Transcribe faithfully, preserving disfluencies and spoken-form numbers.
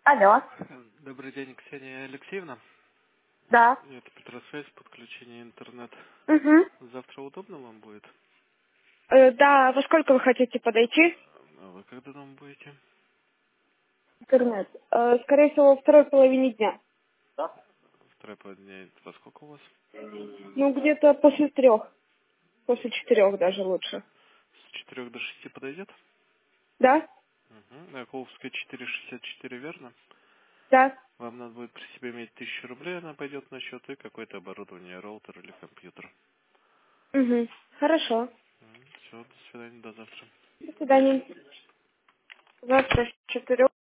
Алло. Добрый день, Ксения Алексеевна. Да. Это Петросвязь, подключение интернет. Угу. Завтра удобно вам будет? Э, да, во сколько вы хотите подойти? А вы когда дома будете? Интернет. Э, скорее всего, во второй половине дня. Вторая половина дня. Во сколько у вас? Ну, где-то после трех. После четырех даже лучше. С четырех до шести подойдет? Да? Угу. На Яковлевская четыреста шестьдесят четыре, верно? Да. Вам надо будет при себе иметь тысячу рублей, она пойдет на счет, и какое-то оборудование, роутер или компьютер. Угу. Хорошо. Все, до свидания, до завтра. До свидания. Завтра с четырех.